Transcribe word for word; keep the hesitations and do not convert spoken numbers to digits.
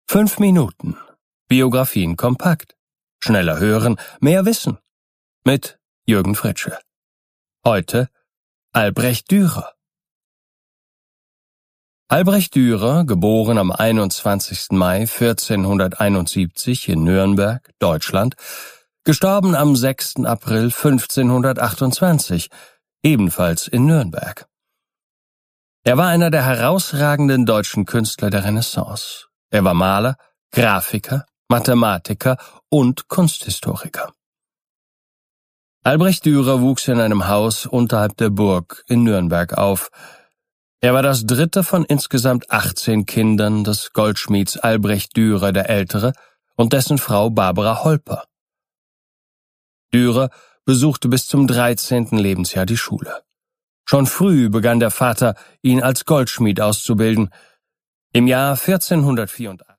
Fünf Minuten. Biografien kompakt. Schneller hören, mehr wissen. Mit Jürgen Fritsche. Heute Albrecht Dürer. Albrecht Dürer, geboren am einundzwanzigsten Mai vierzehnhunderteinundsiebzig in Nürnberg, Deutschland, gestorben am sechsten April fünfzehnhundertachtundzwanzig, ebenfalls in Nürnberg. Er war einer der herausragenden deutschen Künstler der Renaissance. Er war Maler, Grafiker, Mathematiker und Kunsthistoriker. Albrecht Dürer wuchs in einem Haus unterhalb der Burg in Nürnberg auf. Er war das dritte von insgesamt achtzehn Kindern des Goldschmieds Albrecht Dürer der Ältere und dessen Frau Barbara Holper. Dürer besuchte bis zum dreizehnten Lebensjahr die Schule. Schon früh begann der Vater, ihn als Goldschmied auszubilden. Im Jahr vierzehnhundertvierundachtzig